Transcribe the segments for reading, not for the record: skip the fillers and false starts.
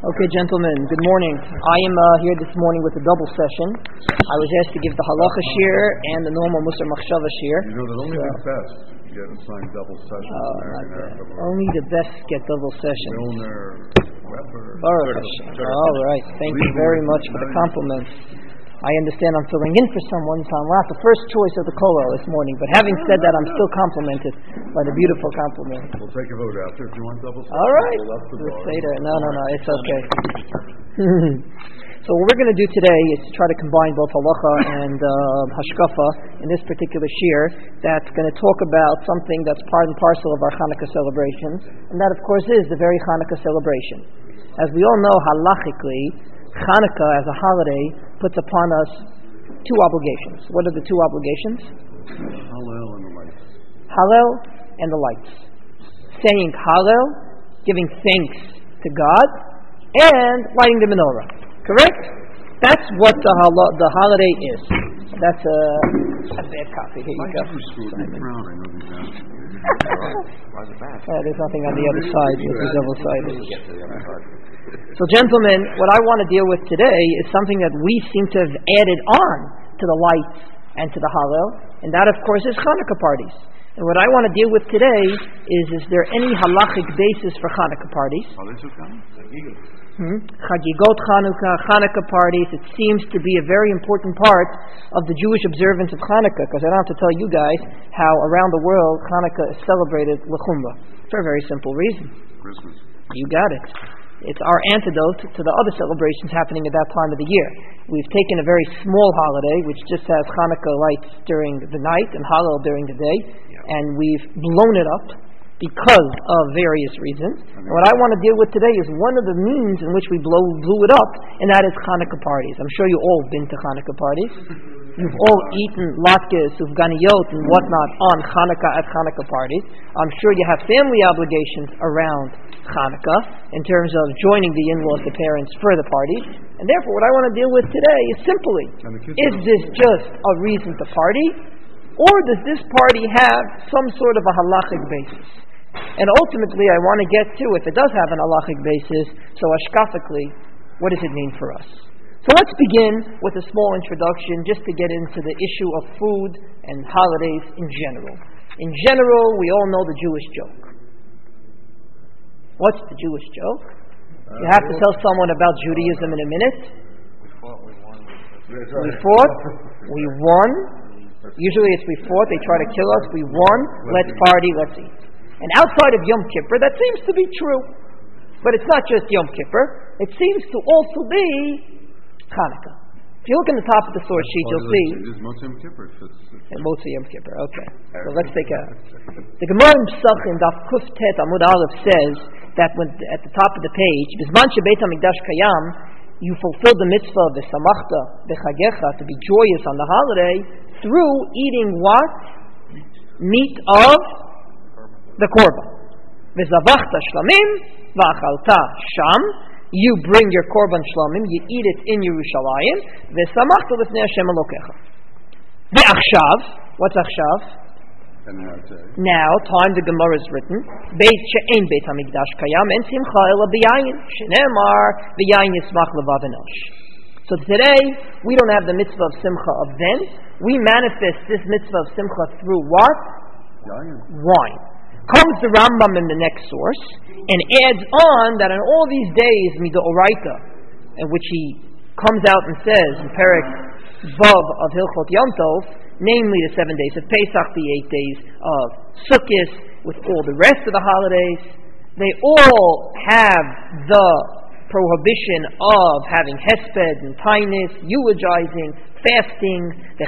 Okay, gentlemen, good morning. I am here this morning with a double session. I was asked to give the halacha shir and the normal Musar Machshava shir. You know that only the best get assigned double sessions. Only the best get double sessions. Baruch Hashem. All right, thank you very much for the compliments. I understand I'm filling in for someone, so I'm not the first choice of the kollel this morning. But having said that, I'm still complimented by the beautiful compliment. We'll take a vote after if you want double sessions. All right. No, it's okay. So what we're going to do today is to try to combine both halacha and hashkafa in this particular shir that's going to talk about something that's part and parcel of our Hanukkah celebrations, and that, of course, is the very Hanukkah celebration. As we all know, halachically, Hanukkah as a holiday puts upon us two obligations. What are the two obligations? Hallel and the lights. Hallel and the lights. Saying Hallel, giving thanks to God, and lighting the menorah. Correct? That's what the holiday is. That's a bad copy. Here you go. There's nothing on the other side. It's double-sided. So, gentlemen, what I want to deal with today is something that we seem to have added on to the lights and to the Hallel, and that, of course, is Hanukkah parties. And what I want to deal with today is there any halachic basis for Hanukkah parties? Chagigot Hanukkah parties. It seems to be a very important part of the Jewish observance of Hanukkah, because I don't have to tell you guys how around the world Hanukkah is celebrated l'chumrah for a very simple reason. Christmas. You got it. It's our antidote to the other celebrations happening at that time of the year. We've taken a very small holiday, which just has Hanukkah lights during the night and Hallel during the day, and we've blown it up because of various reasons. And what I want to deal with today is one of the means in which we blew it up, and that is Hanukkah parties. I'm sure you all been to Hanukkah parties. You've all eaten latkes, sufganiyot, and whatnot on Hanukkah at Hanukkah parties. I'm sure you have family obligations around Hanukkah in terms of joining the in-laws, the parents, for the party. And therefore, what I want to deal with today is simply, is this just a reason to party, or does this party have some sort of a halachic basis? And ultimately, I want to get to, if it does have an halachic basis, so ashkafically, what does it mean for us? So let's begin with a small introduction just to get into the issue of food and holidays in general. In general, we all know the Jewish joke. What's the Jewish joke? You have to tell someone about Judaism in a minute. We fought, we won. Usually it's we fought, they try to kill us, we won, let's party, let's eat. And outside of Yom Kippur, that seems to be true. But it's not just Yom Kippur, it seems to also be Hanukkah. If you look in the top of the source sheet, you'll see Motzi Yom Kippur. Motzi Yom Kippur, okay. So let's take a... The Gemara in Pesach in Daf Kuf Tet Amud Aleph says that when at the top of the page, Bizman Shebeit HaMikdash Kayam, you fulfill the mitzvah of V'samachta B'chagecha, to be joyous on the holiday, through eating what? Meat of the korban. V'zavachta shlamim v'achalta sham. You bring your korban shlamim, you eat it in Yerushalayim. V'samachta l'fnei Hashem Elokecha. Ve'achshav. What's achshav? Now, time the Gemara is written. Beit she'ein Beit HaMikdash kayam en simcha ela b'yayin. Shenemar b'yayin yismach levav enosh. So today, we don't have the mitzvah of simcha of then. We manifest this mitzvah of simcha through what? Wine. Comes the Rambam in the next source and adds on that on all these days, midoraita, in which he comes out and says in Perek Vav of Hilchot Yom Tov, namely the 7 days of Pesach, the 8 days of Sukkot, with all the rest of the holidays, they all have the prohibition of having hesped and tainus, eulogizing, fasting, and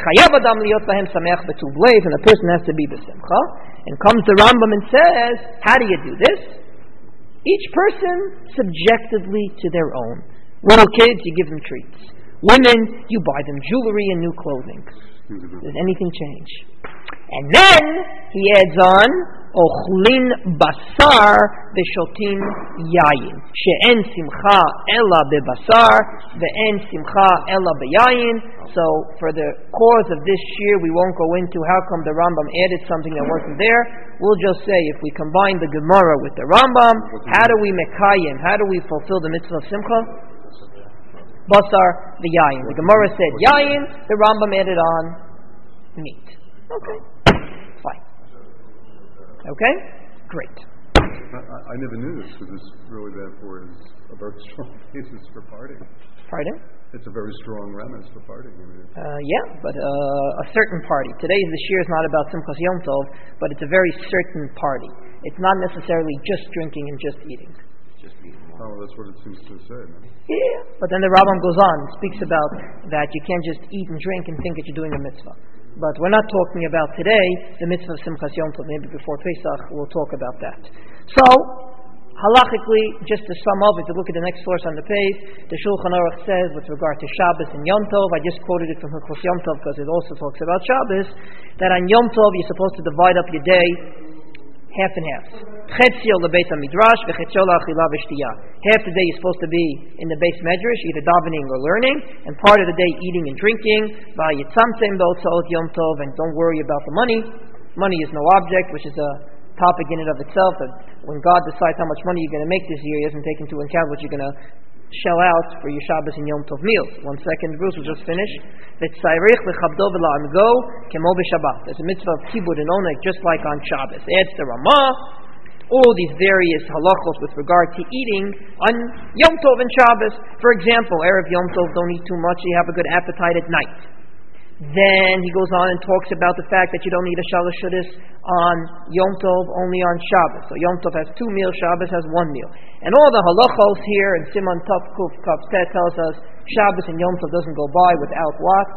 the person has to be b'simcha. And comes the Rambam and says, how do you do this? Each person subjectively to their own. Little kids, you give them treats. Women, you buy them jewelry and new clothing. Does anything change? And then he adds on, Ochlin basar v'shotin yayin. She'en simcha ela bebasar ve'en simcha ela beyayin. So, for the cause of this year, we won't go into how come the Rambam added something that wasn't there. We'll just say, if we combine the Gemara with the Rambam, how do we mekayim? How do we fulfill the mitzvah of simcha? Basar the yayin. The Gemara said yayin. The Rambam added on meat. Okay, fine. Okay, great. I never knew this, because this really therefore is a very strong basis for partying. Pardon? It's a very strong premise for partying. Yeah, but a certain party. This year is not about Simchas Yom Tov, but it's a very certain party. It's not necessarily just drinking and just eating. Oh, that's what it seems to say. No? Yeah, but then the Rambam goes on and speaks about that you can't just eat and drink and think that you're doing a mitzvah. But we're not talking about today the mitzvah of Simchas Yom Tov. Maybe before Pesach we'll talk about that. So, halachically, just to sum up, if you look at the next source on the page, the Shulchan Aruch says with regard to Shabbos and Yom Tov, I just quoted it from Hilchos Yom Tov because it also talks about Shabbos, that on Yom Tov you're supposed to divide up your day half and half. Chetzio lebeit midrash v'chetzio la'achila v'shtiyah. Half the day you're supposed to be in the base medrash, either davening or learning, and part of the day eating and drinking. V'yitzamtzem b'otzot Yom Tov, and don't worry about the money. Money is no object, which is a topic in and of itself. That when God decides how much money you're going to make this year, He doesn't take into account what you're going to shell out for your Shabbos and Yom Tov meals. 1 second, Bruce, we'll just finish. There's a mitzvah of kibud and oneg, just like on Shabbos. Adds the Ramah, all these various halachos with regard to eating on Yom Tov and Shabbos. For example, Erev Yom Tov, don't eat too much, so you have a good appetite at night. Then he goes on and talks about the fact that you don't eat a shalosh shudas on Yom Tov, only on Shabbos. So Yom Tov has 2 meals, Shabbos has 1 meal. And all the halachos here in Siman Tav Kuf Kaf Tet tells us Shabbos and Yom Tov doesn't go by without what?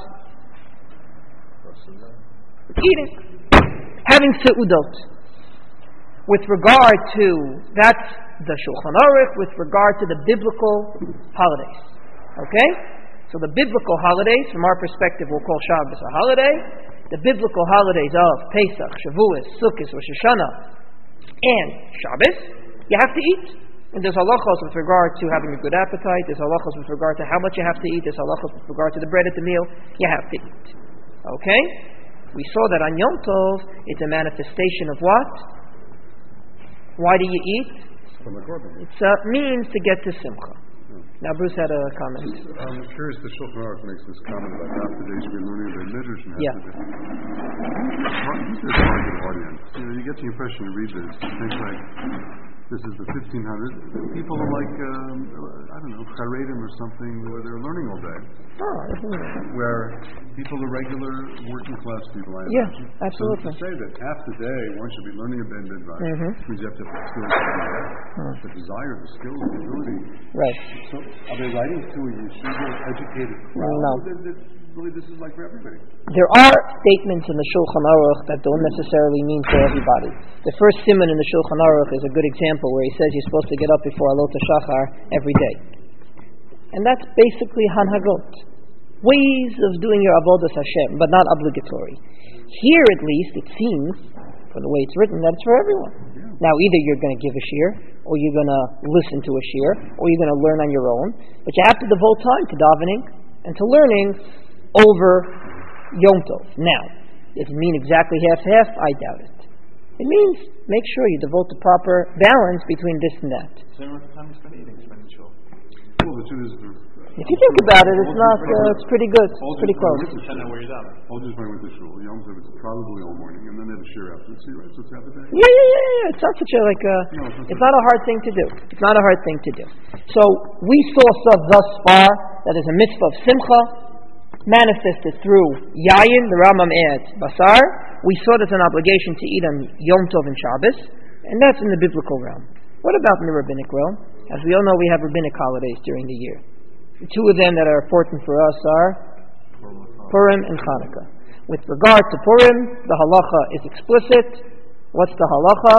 Eating. Having seudot. With regard to, that's the Shulchan Aruch, with regard to the biblical holidays. Okay? So the biblical holidays, from our perspective, we'll call Shabbos a holiday. The biblical holidays of Pesach, Shavuos, Sukkot, Rosh Hashanah, and Shabbos, you have to eat. And there's halachos with regard to having a good appetite. There's halachos with regard to how much you have to eat. There's halachos with regard to the bread at the meal. You have to eat. Okay? We saw that on Yom Tov, it's a manifestation of what? Why do you eat? It's a means to get to Simcha. Now, Bruce had a comment. I'm curious, the Shulchan Aruch makes this comment about half the days we're learning about Midrash and half the day. Who's the target audience? You get the impression you read this, you think like, this is the 1500s. People are like, I don't know, Charedim or something, where they're learning all day. Where people are regular working class people, I imagine. Yeah, absolutely. So to say that half the day one should be learning a Ben Midrash means you have to have the skills to do that. The desire, the skills, the ability. Right. So are they writing to a yeshiva educated crowd? No. Really, this is like for everybody. There are statements in the Shulchan Aruch that don't necessarily mean for everybody. The first siman in the Shulchan Aruch is a good example where he says you're supposed to get up before Alot HaShachar every day. And that's basically Hanhagot. Ways of doing your Avodas Hashem, but not obligatory. Here at least, it seems, from the way it's written, that it's for everyone. Yeah. Now, either you're going to give a shir, or you're going to listen to a shir, or you're going to learn on your own, but you have to devote time to davening and to learning over Yom Tov. Now, does it mean exactly half-half? I doubt it. It means make sure you devote the proper balance between this and that. So what time you spend eating? Spend it short. Well, the truth is, if you think about it, it's not. It's pretty good. It's pretty close. Depending on where you're at. I'll just went with the shul. Yom Tov, it's probably all morning, and then they have a shir after. So you're right. So it's half a day. Yeah. It's not such a like. It's not a hard thing to do. It's not a hard thing to do. So we saw thus far that is a mitzvah of simcha, manifested through yayin. The Rambam adds basar. We saw there's an obligation to eat on Yom Tov and Shabbos, and that's in the biblical realm. What about in the rabbinic realm? As we all know, we have rabbinic holidays during the year. The 2 of them that are important for us are Purim and Chanukah. With regard to Purim, the halacha is explicit. What's the halacha?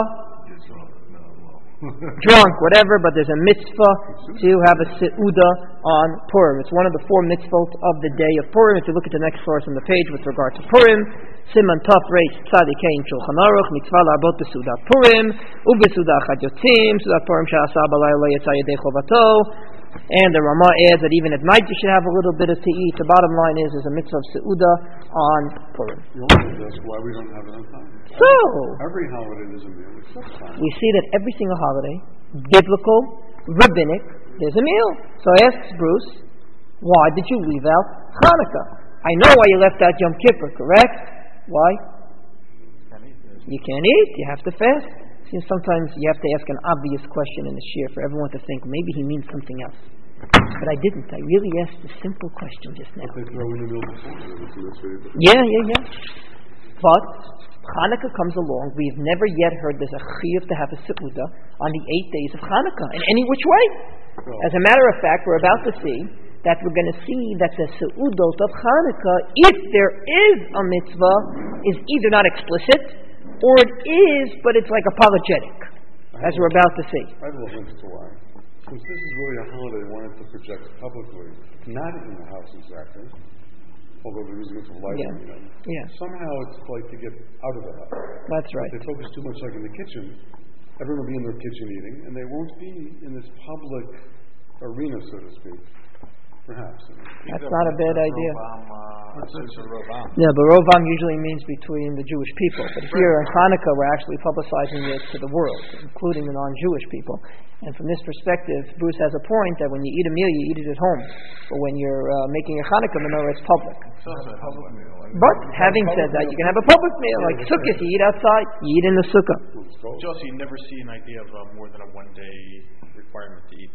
Drunk, whatever, but there's a mitzvah to have a seuda on Purim. It's one of the 4 mitzvot of the day of Purim. If you look at the next source on the page with regard to Purim, Siman Tov Reish Tzadik Hein Shulchan Aruch Mitzvah La'arbot B'Seudat Purim U'B'Seudat Chad Yotzim Seudat Purim She'asa B'Layla Yetza Yedei Chovato. And the Ramah adds that even at night you should have a little bit to eat. The bottom line is there's a mitzvah of Seuda on Purim. That's why we don't have enough time. So every holiday there's a meal. We see that every single holiday, biblical, rabbinic, there's a meal. So I asked Bruce, why did you leave out Hanukkah? I know why you left out Yom Kippur, correct? Why? You can't eat. You have to fast. See, sometimes you have to ask an obvious question in the shir for everyone to think maybe he means something else. But I didn't. I really asked a simple question just now. They throw in the milk before. Yeah. But Hanukkah comes along. We've never yet heard there's a chiyuv to have a seuda on the 8 days of Hanukkah in any which way. As a matter of fact, we're about to see that we're going to see that the seudot of Hanukkah, if there is a mitzvah, is either not explicit, or it is, but it's like apologetic, as we're about to see. I have a little hint to why. Since this is really a holiday they wanted to project publicly, not in the house exactly, although they're using it for lighting, somehow it's like to get out of the house. That's right. If they focus too much like in the kitchen, everyone will be in their kitchen eating, and they won't be in this public arena, so to speak. Perhaps. That's not a bad idea. Yeah, but Rovam usually means between the Jewish people. But here in Hanukkah, we're actually publicizing it to the world, including the non-Jewish people. And from this perspective, Bruce has a point that when you eat a meal, you eat it at home. But when you're making a Hanukkah menorah, it's public. It's also a public meal. But having said that, you can have a public meal. Like Sukkot, you eat outside, you eat in the Sukkah. Also, you never see an idea of more than a one-day requirement to eat.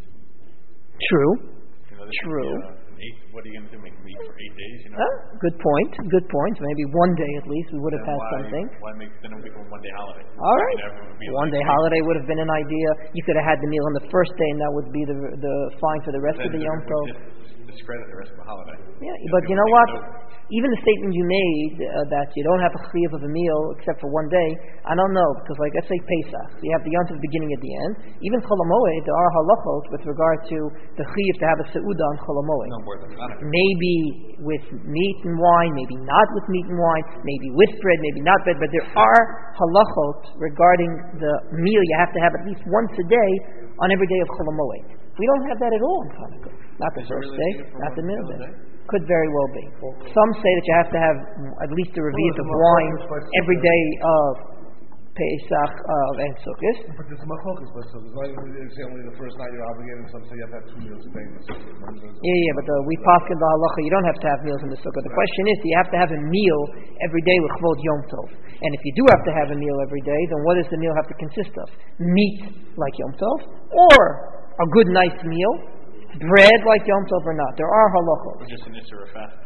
True. True. What are you going to do? Make them eat for 8 days? Good point. Maybe one day at least we would have had something. Why make then make a one-day holiday? All right. One-day holiday would have been an idea. You could have had the meal on the first day, and that would be the fine for the rest of the Yom Tov. Discredit the rest of the holiday. Yeah, but you know what? Even the statement you made that you don't have a chiyuv of a meal except for one day, I don't know, because like let's say Pesach, so you have the Yom Tov beginning at the end. Even Chol HaMoed, there are halachot with regard to the chiyuv to have a seuda on Chol HaMoed. No more than that. Maybe with meat and wine, maybe not with meat and wine, maybe with bread, maybe not bread, but there are halachot regarding the meal you have to have at least once a day on every day of Chol HaMoed. We don't have that at all in Hanukkah. Not the first day, not the middle day. Could very well be. Some say that you have to have at least a revi'at of wine every day of Pesach and Sukkot. But there's machokas, but so there's only the first night you're obligated. Some say you have to have 2 meals a day in the Sukkot. Yeah, but we pass in the halacha, you don't have to have meals in the Sukkah. The question is, do you have to have a meal every day with Chvod Yom Tov? And if you do have to have a meal every day, then what does the meal have to consist of? Meat like Yom Tov, or a good nice meal, bread like Yom Tov or not. There are halachos. Or just an issur of fasting.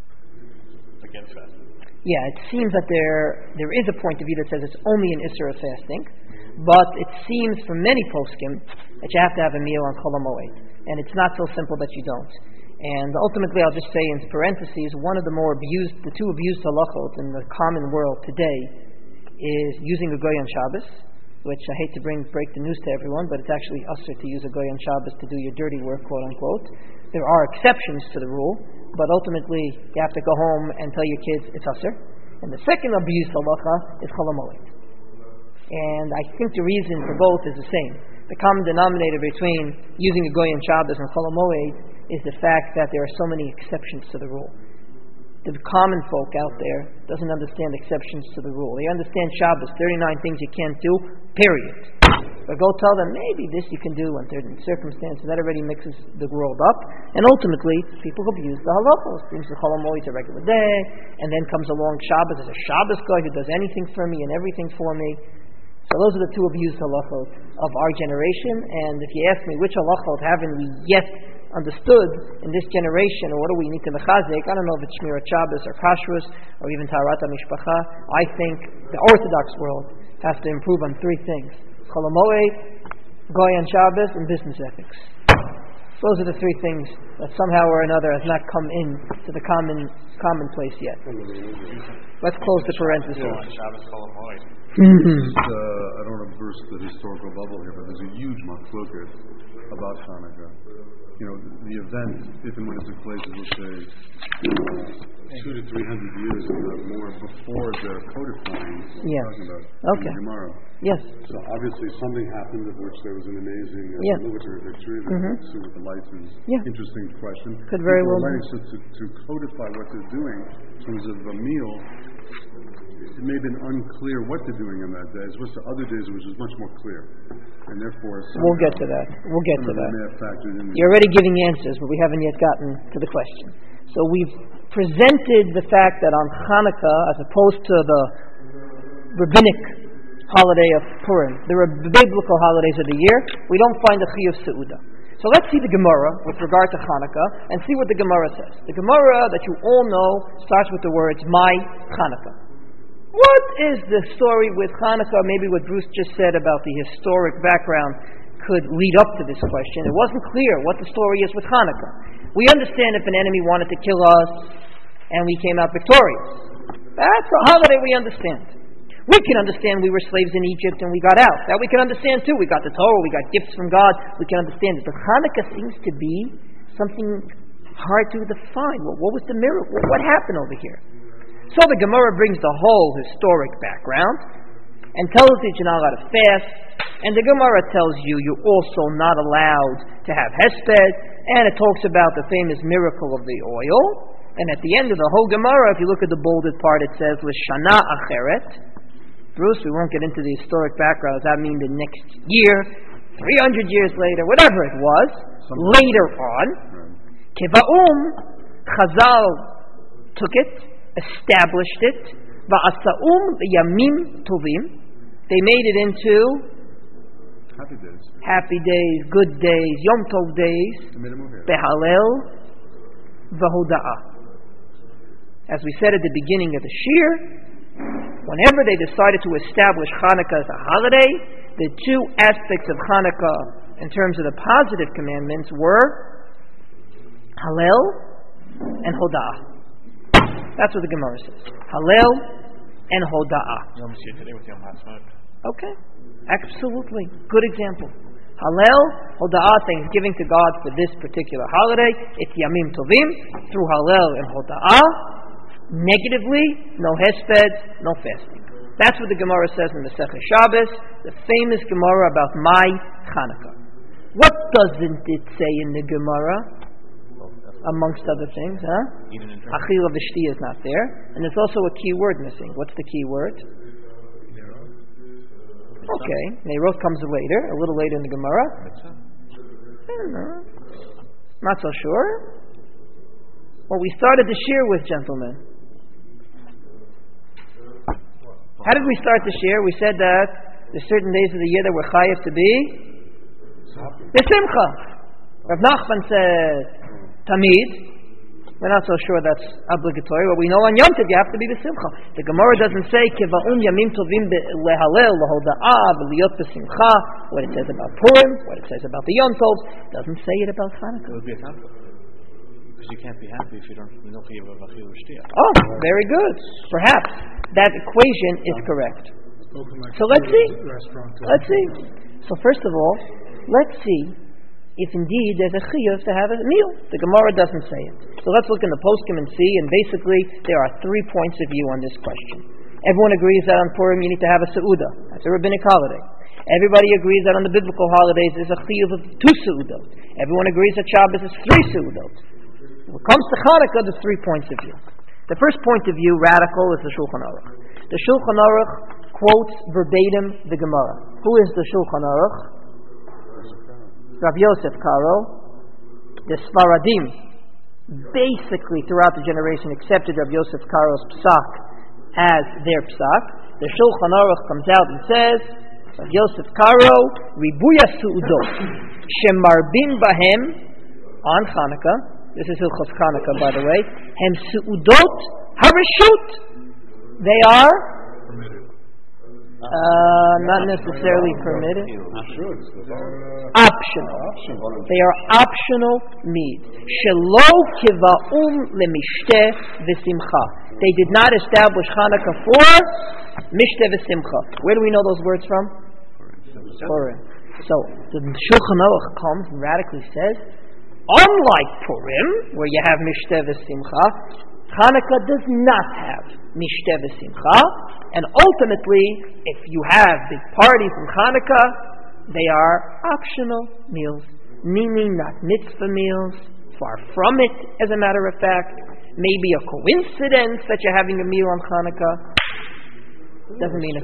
Against fasting. Yeah, it seems that there is a point of view that says it's only an issur of fasting, but it seems from many poskim that you have to have a meal on Chol HaMoed, and it's not so simple that you don't. And ultimately, I'll just say in parentheses, the two abused halachot in the common world today is using a goy on Shabbos, which I hate to break the news to everyone, but it's actually usher to use a goy on Shabbos to do your dirty work, quote unquote. There are exceptions to the rule, but ultimately you have to go home and tell your kids it's usher. And the second abuse halacha is Chol HaMoed. And I think the reason for both is the same. The common denominator between using a goy on Shabbos and Chol HaMoed is the fact that there are so many exceptions to the rule. The common folk out there doesn't understand exceptions to the rule. They understand Shabbos, 39 things you can't do, period. But go tell them, maybe this you can do in certain circumstances. That already mixes the world up. And ultimately, people abuse the halachos. Seems the Chol HaMoed is a regular day, and then comes along Shabbos. There's a Shabbos guy who does anything for me and everything for me. So those are the two abused halachot of our generation. And if you ask me which halachot haven't we yet understood in this generation, or what do we need to mechazik? I don't know if it's Shmirat Shabbos or Kashrus or even Taharat HaMishpacha. I think the Orthodox world has to improve on 3 things: Chol HaMoed, Goy on Shabbos, and business ethics. Those are the 3 things that somehow or another has not come in to the commonplace yet. Let's close the parenthesis. On Shabbos, Chol HaMoed. I don't want to burst the historical bubble here, but there's a huge machloket about Hanukkah. You know, the event, if and when it took place, is, let's say, 200 to 300 years, if not more, before the codifying we're talking about in the Gemara. Yes. So obviously something happened of which there was an amazing military victory that had to do with the lights. Interesting question. Could very well be. So to codify what they're doing in terms of a meal, it may have been unclear what they're doing on that day, as opposed to other days it was just much more clear. And therefore, we'll get to that. We'll get to that. In You're already giving answers, but we haven't yet gotten to the question. So we've presented the fact that on Hanukkah, as opposed to the rabbinic holiday of Purim, the biblical holidays of the year, we don't find a chiyuv seuda. So let's see the Gemara with regard to Hanukkah and see what the Gemara says. The Gemara that you all know starts with the words, my Hanukkah. What is the story with Hanukkah? Maybe what Bruce just said about the historic background could lead up to this question. It wasn't clear what the story is with Hanukkah. We understand if an enemy wanted to kill us and we came out victorious. That's a holiday we understand. We can understand we were slaves in Egypt and we got out. That we can understand too. We got the Torah, we got gifts from God. We can understand it. But Hanukkah seems to be something hard to define. What was the miracle? What happened over here? So the Gemara brings the whole historic background and tells you you're not allowed to fast. And the Gemara tells you you're also not allowed to have hesped. And it talks about the famous miracle of the oil. And at the end of the whole Gemara, if you look at the bolded part, it says, L'shana acheret. Bruce, we won't get into the historic background. Does that mean the next year, 300 years later, whatever it was, later on, Keva'um, Chazal took it, established it, Va'asa'um yamim tovim. They made it into happy days, good days, Yom Tov days, Behalel, V'hoda'ah. As we said at the beginning of the Shir, whenever they decided to establish Hanukkah as a holiday, the two aspects of Hanukkah in terms of the positive commandments were Hallel and Hoda'ah. That's what the Gemara says. Hallel and Hoda'ah. Yom Shir today with Yom HaSmot. Okay, absolutely. Good example. Hallel, Hoda'ah, thanksgiving to God for this particular holiday. It's Yamim Tovim, through Hallel and Hoda'ah. Negatively, no hesped, no fasting. That's what the Gemara says in the Masechet Shabbos, the famous Gemara about my Hanukkah. What doesn't it say in the Gemara? Amongst other things, Achila v'shti is not there, and there's also a key word missing. What's the key word? Okay, Neirot comes later, a little later in the Gemara. I don't know. Not so sure. Well, we started the shir with, gentlemen. How did we start the shir? We said that there's certain days of the year that we're chayav to be the Simcha. Rav Nachman said Tamid. We're not so sure that's obligatory, but we know on Yom Tov you have to be b'simcha. The Gemara doesn't say Keva'un Yamim Tovim lehalel lehoda'ah v'liyot b'simcha. What it says about Purim, what it says about the Yom Tov, doesn't say it about Hanukkah. It would be a conflict because you can't be happy if you don't know Chiyuv of Achil U'Shtia. Oh, very good. Perhaps that equation is correct. So let's see. Let's see. So first of all, let's see if indeed there's a chiyuv to have a meal. The Gemara doesn't say it. So let's look in the poskim and see, and basically there are 3 points of view on this question. Everyone agrees that on Purim you need to have a seuda. That's a rabbinic holiday. Everybody agrees that on the biblical holidays there's a chiyuv of 2 seudot. Everyone agrees that Shabbos is 3 seudot. When it comes to Hanukkah, there's 3 points of view. The first point of view, radical, is the Shulchan Aruch. The Shulchan Aruch quotes verbatim the Gemara. Who is the Shulchan Aruch? Rav Yosef Karo. The Sfaradim, basically throughout the generation, accepted Rav Yosef Karo's psak as their psak. The Shulchan Aruch comes out and says, Rav Yosef Karo, Ribuya Su'udot, Shemarbim Bahem, on Chanukah. This is Hilchos Chanukah, by the way. Hem Su'udot Harishut. They are Not necessarily permitted. Optional. Optional. They are optional meats. Shelo kiva'um lemishteh v'simcha. They did not establish Hanukkah for mishteh v'simcha. Where do we know those words from? Purim. So the Shulchan Aruch comes and radically says, unlike Purim, where you have mishteh v'simcha, Hanukkah does not have mishteh v'simcha, and ultimately, if you have big parties in Hanukkah, they are optional meals, meaning not mitzvah meals, far from it, as a matter of fact. Maybe a coincidence that you're having a meal on Hanukkah. Doesn't mean it's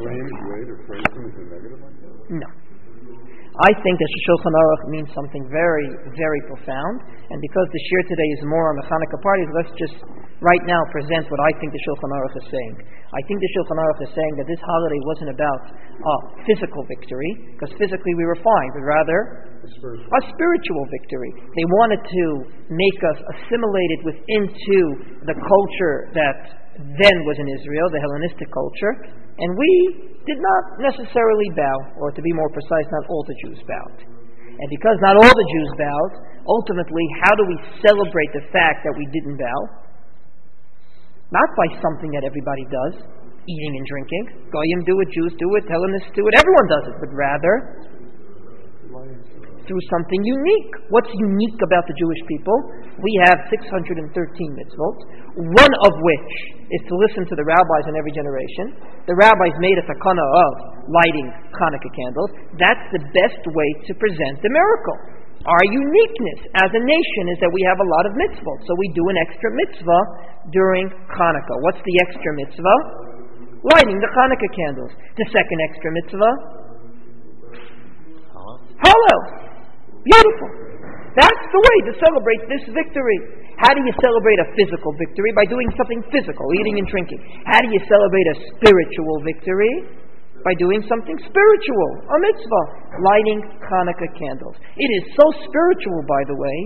no. I think that Shulchan Aruch means something very, very profound, and because the shir today is more on the Hanukkah parties, let's just right now present what I think the Shulchan Aruch is saying. I think the Shulchan Aruch is saying that this holiday wasn't about physical victory, because physically we were fine, but rather a spiritual victory. They wanted to make us assimilated into the culture that then was in Israel, the Hellenistic culture, and we did not necessarily bow, or to be more precise, not all the Jews bowed. And because not all the Jews bowed, ultimately, how do we celebrate the fact that we didn't bow? Not by something that everybody does, eating and drinking. Goyim do it, Jews do it, Hellenists do it, everyone does it, but rather through something unique. What's unique about the Jewish people? We have 613 mitzvot, one of which is to listen to the rabbis in every generation. The rabbis made a takana of lighting Hanukkah candles. That's the best way to present the miracle. Our uniqueness as a nation is that we have a lot of mitzvot, so we do an extra mitzvah during Hanukkah. What's the extra mitzvah? Lighting the Hanukkah candles. The second extra mitzvah? Hallel. Beautiful. That's the way to celebrate this victory. How do you celebrate a physical victory? By doing something physical, eating and drinking. How do you celebrate a spiritual victory? By doing something spiritual, a mitzvah, lighting Hanukkah candles. It is so spiritual, by the way,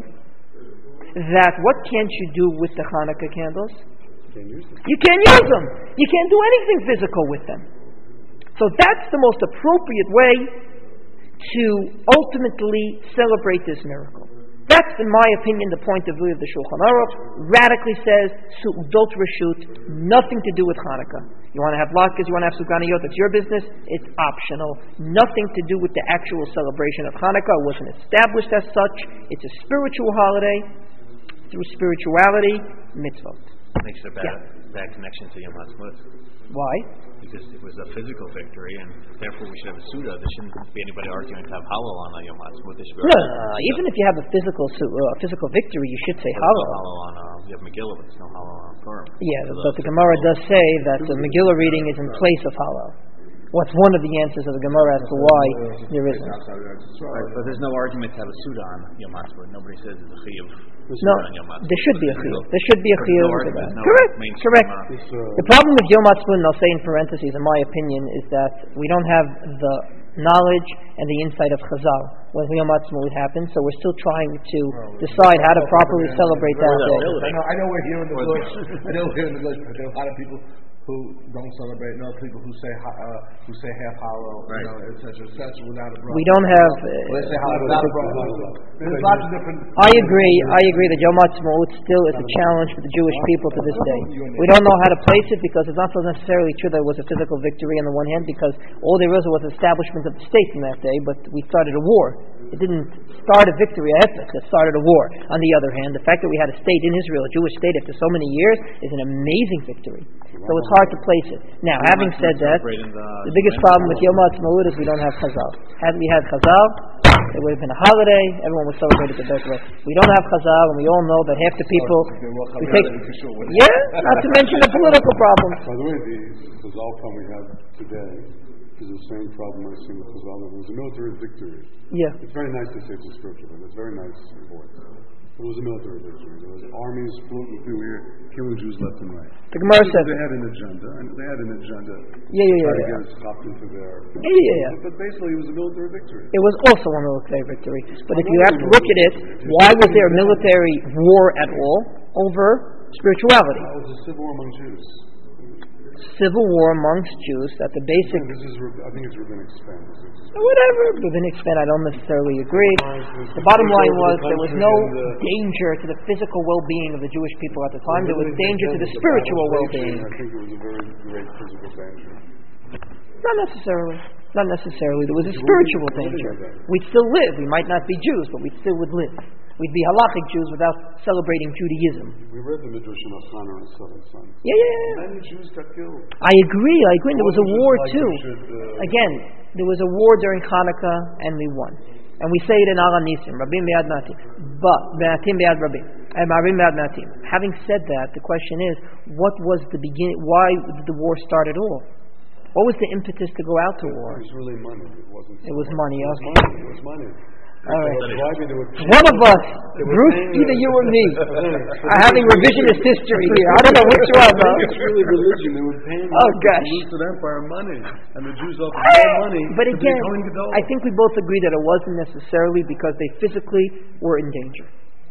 that what can't you do with the Hanukkah candles? You can't use them. You can't do anything physical with them. So that's the most appropriate way to ultimately celebrate this miracle. That's, in my opinion, the point of view of the Shulchan Aruch. Radically says, Su'udot Reshut, nothing to do with Hanukkah. You want to have latkes, you want to have sukaniyot, that's your business, it's optional. Nothing to do with the actual celebration of Hanukkah. It wasn't established as such. It's a spiritual holiday. Through spirituality, mitzvot. Makes it a bad connection to Yom HaTzmaut. Why? Because it was a physical victory, and therefore we should have a Suda. There shouldn't be anybody arguing to have Hallel on Yom HaTzmaut. Even if you have a physical victory, you should say Hallel. You have Megillah, but there's no Hallel on Purim. Yeah, but the Gemara does say that the Megillah reading is in place of Hallel. What's one of the answers of the Gemara as to why there isn't? But there's no argument to have a Suda on Yom HaTzmaut. Nobody says there's a chiyuv. No, there should be a chiyuv. There should be a chiyuv. Correct. The problem with Yom HaTzmaut, and I'll say in parentheses, in my opinion, is that we don't have the knowledge and the insight of Chazal when Yom HaTzmaut happens, so we're still trying to decide how to properly celebrate that day. I know we're here in the bush. I know we're here in the bush, but there are a lot of people who don't celebrate, no people who say half Hallel, right. etc. Without a problem. We don't have. They say Hallel without a problem. There's lots of different. I agree that Yom HaTzmaut still is a challenge for the Jewish people to this day. We don't know how to place it because it's not so necessarily true that it was a physical victory on the one hand, because all there was establishment of the state in that day, but we started a war. It didn't start a victory, it started a war. On the other hand, the fact that we had a state in Israel, a Jewish state, after so many years, is an amazing victory. So it's hard to place it. Now, having said that, the biggest problem with Yom HaTzmaut is we don't have Chazal. Had we had Chazal, it would have been a holiday, everyone would celebrate it the best way. We don't have Chazal, and we all know that half the people... not to mention the political problems. By the way, the Chazal problem we have today is the same problem I see with Chazal. It was a military victory. Yeah. It's very nice to say it's a spiritual victory. It's very nice report. It was a military victory. There was armies floating through here, killing Jews left and right. The Gemara said they had an agenda, and they had an agenda. To get us hopped into their. But basically, it was a military victory. It was also a military victory. But if you have to look at it, why was there a military war at all over spirituality? It was a civil war among Jews. civil war amongst Jews, that the basic... I think it's rabbinic span. Whatever, rabbinic span, I don't necessarily agree. The bottom line was there was no danger to the physical well-being of the Jewish people at the time. There was danger to the spiritual well-being. I think it was a very great physical danger. Not necessarily. Not necessarily. There was a spiritual danger. We'd still live. We might not be Jews, but we still would live. We'd be halachic Jews without celebrating Judaism. We read the Midrash in Elkanah and seven sons. Yeah. Many Jews got killed. I agree. There was a war too. Again, there was a war during Hanukkah and we won. And we say it in Al Nisim, Rabim Be'ad Matim. But, Be'atim Be'ad Rabim. And Marim Be'ad Matim. Having said that, the question is, what was the beginning, why did the war start at all? What was the impetus to go out to war? It was really money. It was money, okay. It was money. All right. One of us, Bruce, either you or me, are having revisionist history here. I don't know which one, though. It's really religion. They were paying the Eastern Empire money, and the Jews offered more money. But again, I think we both agree that it wasn't necessarily because they physically were in danger.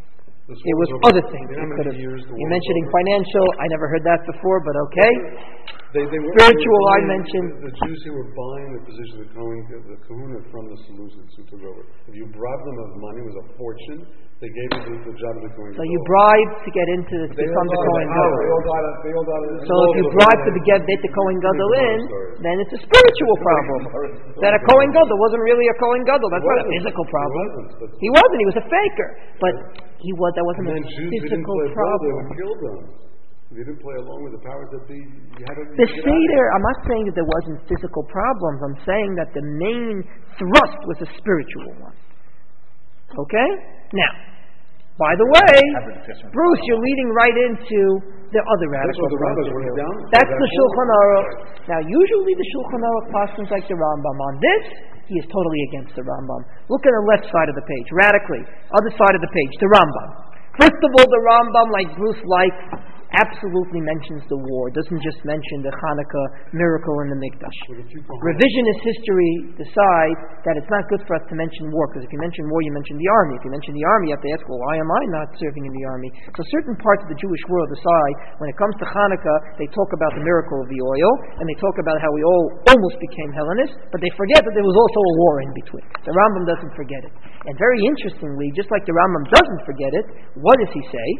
It was other things. You mentioning financial. I never heard that before, but okay. Spiritual, I mentioned. The Jews who were buying the position of the kahuna from the Seleucids who took over. If you bribed them of money, it was a fortune. They gave you the job of the Kohen. So you bribed to get into this, become the Kohen Gadol. So if you bribe to get the Kohen Gadol in, then it's a spiritual problem. That a Kohen Gadol wasn't really a Kohen Gadol. That's not a physical problem. He wasn't. He was a faker. But that wasn't a physical problem. They would kill them. If you didn't play along with the powers that be, you had to... The Seder, I'm not saying that there wasn't physical problems. I'm saying that the main thrust was a spiritual one. Okay? Now, by the way, Bruce, you're leading right into the other radical problem. That's the Shulchan Aruch. Now, usually the Shulchan Aruch passes like the Rambam. On this, he is totally against the Rambam. Look at the left side of the page, radically. Other side of the page, the Rambam. First of all, the Rambam, like Bruce likes, absolutely mentions the war. Doesn't just mention the Hanukkah miracle in the Mikdash. Revisionist history decides that it's not good for us to mention war, because if you mention war, you mention the army. If you mention the army, you have to ask, well, why am I not serving in the army? So certain parts of the Jewish world decide, when it comes to Hanukkah, they talk about the miracle of the oil, and they talk about how we all almost became Hellenists, but they forget that there was also a war in between. The Rambam doesn't forget it. And very interestingly, just like the Rambam doesn't forget it, what does he say?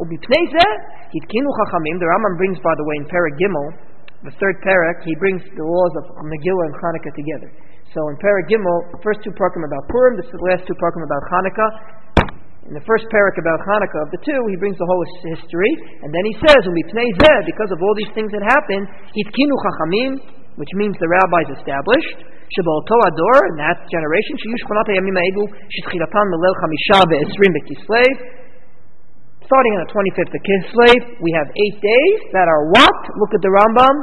The Rambam brings, by the way, in Perek Gimel, the third Perek, he brings the laws of Megillah and Hanukkah together. So in Perek Gimel, the first two parakim about Purim, the last two parakim about Hanukkah. In the first Perek about Hanukkah, of the two, he brings the whole history, and then he says, because of all these things that happened, Hitkinu Chachamim, which means the rabbis established, Shebalto Ador, in that generation, Sheyushchonat Hayamim Ha'elu, Shitchilatan Melel Chamisha Be'esrim Be'Kislev. Starting on the 25th of Kislev, we have 8 days that are what? Look at the Rambam.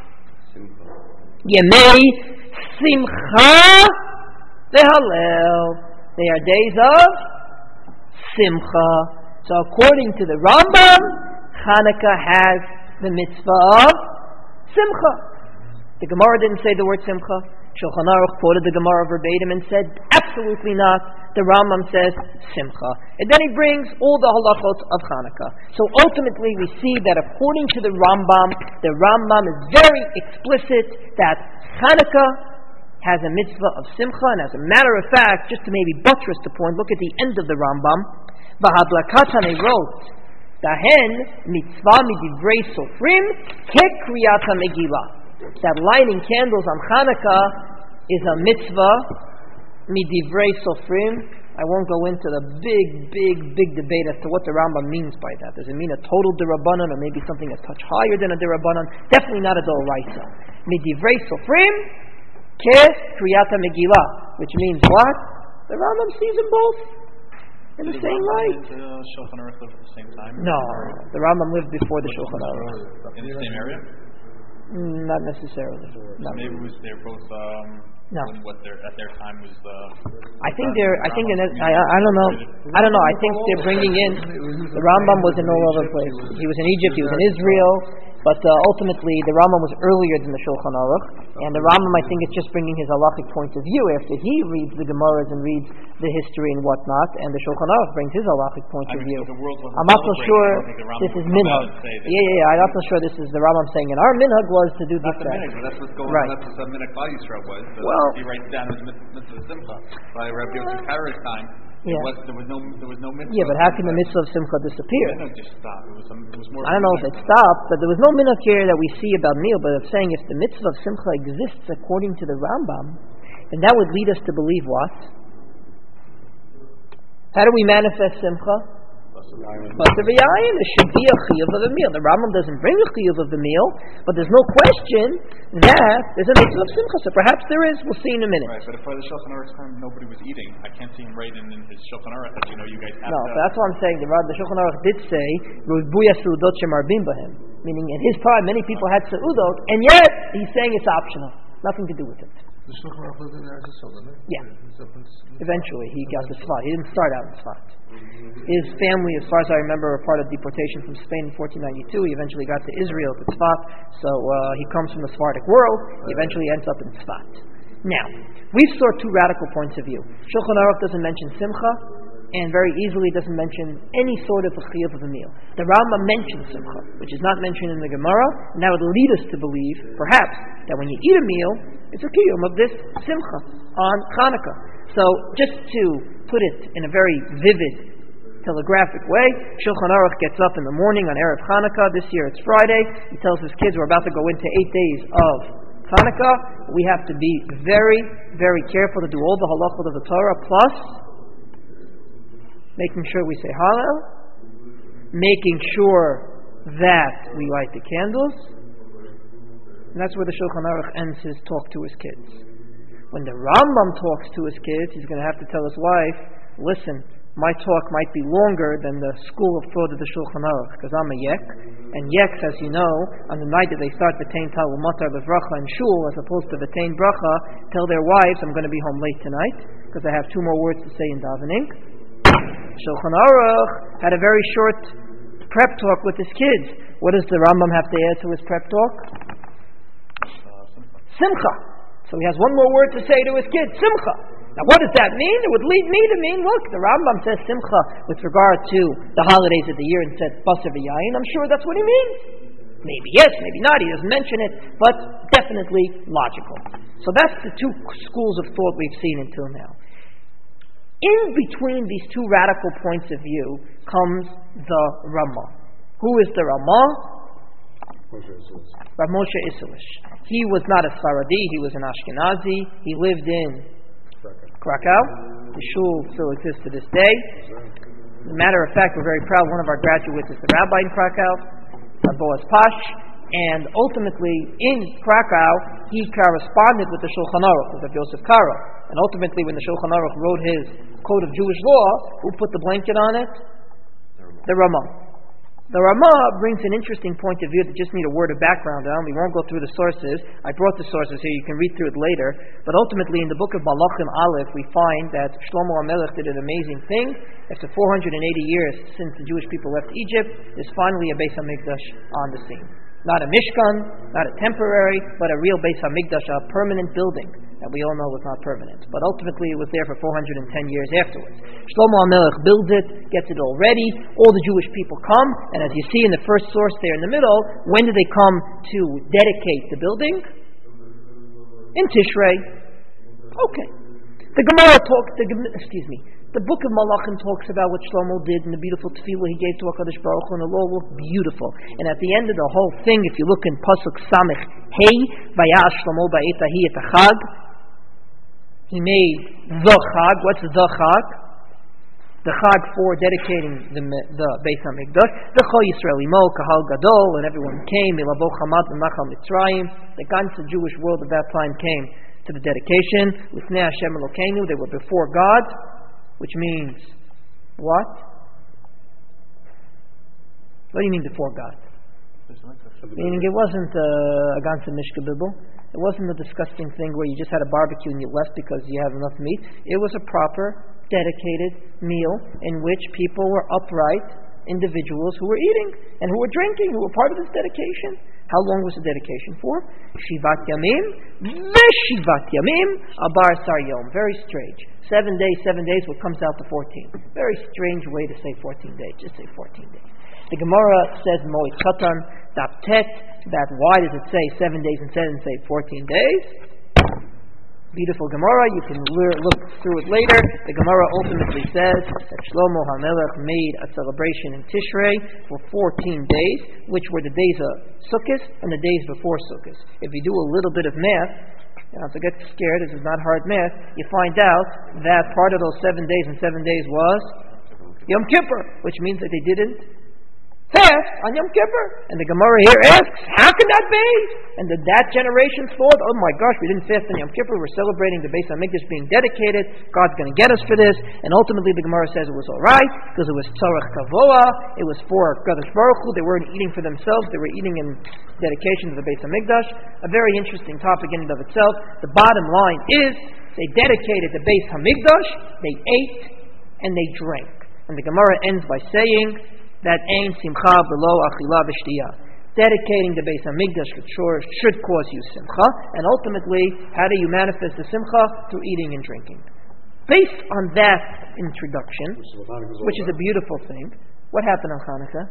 Yemei Simcha Ve'Halel. They are days of Simcha. So according to the Rambam, Hanukkah has the mitzvah of Simcha. The Gemara didn't say the word Simcha. Shulchan Aruch quoted the Gemara verbatim and said, absolutely not. The Rambam says Simcha. And then he brings all the halachot of Hanukkah. So ultimately we see that according to the Rambam is very explicit that Hanukkah has a mitzvah of Simcha. And as a matter of fact, just to maybe buttress the point, look at the end of the Rambam. V'hadlakatan wrote, Dahen mitzvah midivrei sofrim kekriyat Megillah. That lighting candles on Hanukkah is a mitzvah midivrei sofrim. I won't go into the big debate as to what the Rambam means by that. Does it mean a total derabanan or maybe something a touch higher than a derabanan? Definitely not a doraisa. Midivrei sofrim kes kriyata Megillah, which means what? The Rambam sees them both in the same light. Did Shulchan Aruch live at the same time? No, the Rambam lived before the Shulchan Aruch. In the same area? Not necessarily. So maybe they're both. No. What at their time was the. I think they're. I think I don't know. I don't know. I think they're bringing in. The Rambam was in all over the place. He was in Egypt. He was in Israel. But ultimately, the Rambam was earlier than the Shulchan Aruch, and the Rambam, I think, is just bringing his halachic point of view after he reads the Gemaras and reads the history and whatnot, and the Shulchan Aruch brings his halachic point of view. I'm not so sure this is minhag. I'm not so sure this is the Rambam saying, and our minhag was to do this. That's what's going on. That's what the minhag Klal Yisrael was. Well, he writes down his mitzvah simcha by Rabbi Yosef Kara's time. Yeah. There was no mitzvah. Yeah, but how can the mitzvah of simcha disappear? The minhag just stopped. It was more. I don't know if it stopped, but there was no minhag here that we see about meal. But of saying if the mitzvah of simcha exists according to the Rambam, then that would lead us to believe what? How do we manifest simcha? Basar v'yayin. There should be a chiyuv of a meal. The Rambam doesn't bring a chiyuv of the meal, but there's no question that there's a mitzvah of simcha. So perhaps there is. We'll see in a minute. Right, but if by the Shulchan Aruch's time nobody was eating, I can't see him writing in his Shulchan Aruch that you guys have. No, so that's what I'm saying. The Shulchan Aruch did say Rubuya Seudot Shemarbim B'hem, meaning in his time many people had seudot, and yet he's saying it's optional, nothing to do with it. The Shulchan Aruch was in Eretz Yisrael, didn't it? Yeah. Eventually, he got to Sfat. He didn't start out in Sfat. His family, as far as I remember, were part of deportation from Spain in 1492. He eventually got to Israel to Tzfat, so he comes from the Sephardic world. He eventually ends up in Tzfat. Now, we saw two radical points of view. Shulchan Aruch doesn't mention Simcha, and very easily doesn't mention any sort of a chiyuv of a meal. The Rambam mentions Simcha, which is not mentioned in the Gemara, and that would lead us to believe, perhaps, that when you eat a meal, it's a kiyum of this Simcha on Hanukkah. So, just to put it in a very vivid, telegraphic way, Shulchan Aruch gets up in the morning on Erev Hanukkah. This year it's Friday. He tells his kids we're about to go into 8 days of Hanukkah. We have to be very, very careful to do all the halachot of the Torah, plus making sure we say Hallel, making sure that we light the candles. And that's where the Shulchan Aruch ends his talk to his kids. When the Rambam talks to his kids, he's going to have to tell his wife, listen, my talk might be longer than the school of thought of the Shulchan Aruch, because I'm a yek, and yeks, as you know, on the night that they start V'tein Talmud Matar Levracha in shul, as opposed to V'tein Bracha, tell their wives, I'm going to be home late tonight, because I have 2 more words to say in davening. Shulchan Aruch had a very short prep talk with his kids. What does the Rambam have to add to his prep talk? Simcha. So he has 1 more word to say to his kids, Simcha. Now what does that mean? It would lead me to mean, look, the Rambam says Simcha with regard to the holidays of the year and said Basar v'yayin. I'm sure that's what he means. Maybe yes, maybe not. He doesn't mention it, but definitely logical. So that's the 2 schools of thought we've seen until now. In between these 2 radical points of view comes the Ramah. Who is the Ramah? Rav Moshe Isserles. He was not a Sfaradi, he was an Ashkenazi. He lived in Krakow. The shul still exists to this day. As a matter of fact, we're very proud. One of our graduates is the rabbi in Krakow, Boaz Pash. And ultimately, in Krakow, he corresponded with the Shulchan Aruch, with Rabbi Yosef Karo. And ultimately, when the Shulchan Aruch wrote his Code of Jewish Law, who put the blanket on it? The Ramah. The Ramah brings an interesting point of view that just need a word of background on. We won't go through the sources. I brought the sources here. You can read through it later. But ultimately, in the book of Malachim Aleph, we find that Shlomo HaMelech did an amazing thing. After 480 years since the Jewish people left Egypt, there's finally a Beis HaMikdash on the scene. Not a Mishkan, not a temporary, but a real Beis HaMikdash, a permanent building that we all know was not permanent. But ultimately it was there for 410 years afterwards. Shlomo HaMelech builds it, gets it all ready, all the Jewish people come, and as you see in the first source there in the middle, when do they come to dedicate the building? In Tishrei. Okay. The Gemara the book of Malachim talks about what Shlomo did and the beautiful tefillah he gave to HaKadosh Baruch Hu, and the law looked beautiful. And at the end of the whole thing, if you look in Pasuk Samech Hey, Vayash Shlomo ba'et hahi et hachag, he made the chag. What's the chag? The chag for dedicating the Beis HaMikdash. The Chol Yisrael Imo, Kahal Gadol, and everyone came. Milavo Chamad v'Nachal Mitzrayim. The ganze Jewish world at that time came to the dedication. Lifnei Hashem Elokeinu, they were before God. Which means, what? What do you mean before God? Meaning it wasn't a ganze mishka bibel. It wasn't a disgusting thing where you just had a barbecue and you left because you have enough meat. It was a proper, dedicated meal in which people were upright individuals who were eating and who were drinking, who were part of this dedication. How long was the dedication for? Shivat Yamim, Veshivat Yamim, Abar Sar Yom. Very strange. 7 days, what comes out to 14. Very strange way to say 14 days. Just say 14 days. The Gemara says, Moed Katan, Daf Tet, that why does it say 7 days instead and say 14 days? Beautiful Gemara, you can look through it later. The Gemara ultimately says that Shlomo HaMelech made a celebration in Tishrei for 14 days, which were the days of Sukkot and the days before Sukkot. If you do a little bit of math, so get scared, this is not hard math, you find out that part of those 7 days and 7 days was Yom Kippur, which means that they didn't fast on Yom Kippur. And the Gemara here asks, how can that be? And did that generation's fault? Oh my gosh, we didn't fast on Yom Kippur. We're celebrating the Beis HaMikdash being dedicated. God's going to get us for this. And ultimately the Gemara says it was alright, because it was tzarech kavoa. It was for Kadosh Baruch Hu. They weren't eating for themselves. They were eating in dedication to the Beis HaMikdash. A very interesting topic in and of itself. The bottom line is, they dedicated the Beis HaMikdash, they ate, and they drank. And the Gemara ends by saying that Ein Simcha Below Achila V'Shtiyah. Dedicating the Beis HaMikdash should cause you Simcha, and ultimately, how do you manifest the Simcha? Through eating and drinking. Based on that introduction, which is a beautiful thing, what happened on Hanukkah?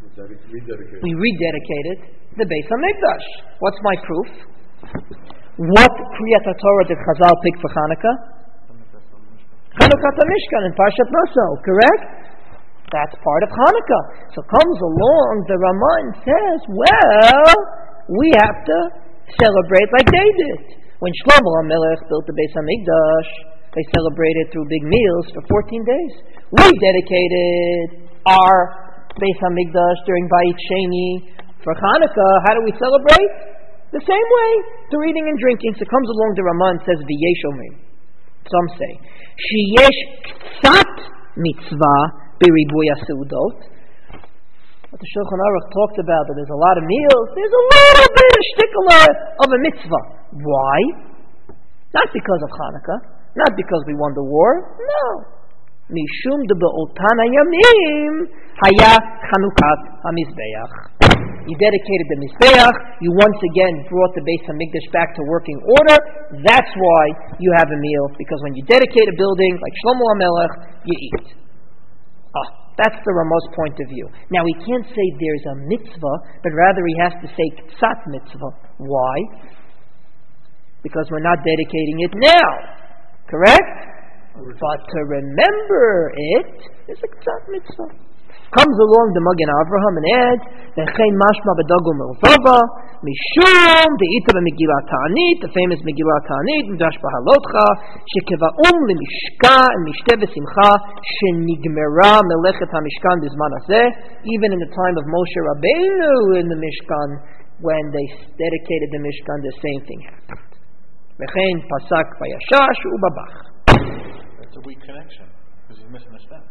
We rededicated the Beis HaMikdash. What's my proof? What Kriyat HaTorah did Chazal pick for Hanukkah? Chanukat HaMishkan in Parshat Naso, correct? That's part of Hanukkah. So comes along the Ramah and says, well, we have to celebrate like they did. When Shlomo HaMelech built the Beis HaMikdash, they celebrated through big meals for 14 days. We dedicated our Beis HaMikdash during Bayit Sheni for Hanukkah. How do we celebrate? The same way, through eating and drinking. So comes along the Ramah and says, V'yesh omrim. Some say, Sheyesh k'tzat mitzvah Biribuy HaSeudot. What the Shulchan Aruch talked about, that there's a lot of meals, there's a little bit of shtickle of a mitzvah. Why? Not because of Hanukkah, not because we won the war, no. Mishum de be'otan hayamim haya Chanukat HaMizbeach. You dedicated the Mizbeach, you once again brought the Beis HaMikdash back to working order. That's why you have a meal, because when you dedicate a building like Shlomo HaMelech, you eat. That's the Ramah's point of view. Now, he can't say there's a mitzvah, but rather he has to say k'tzat mitzvah. Why? Because we're not dedicating it now. Correct? But to remember it is a k'tzat mitzvah. Comes along the Magen Avraham and adds, V'chein mashma b'dagu melvava, mishum de'ita b'megillat ta'anit, the famous Megillat Ta'anit, Midrash Bahalotcha, shekeva'um lemishka and mishteh v'simcha, shenigmera melechet hamishkan bizman hazeh, even in the time of Moshe Rabbeinu in the Mishkan, when they dedicated the Mishkan, the same thing happened. V'chein pasak v'yashash u'babach. That's a weak connection, because he's missing a step.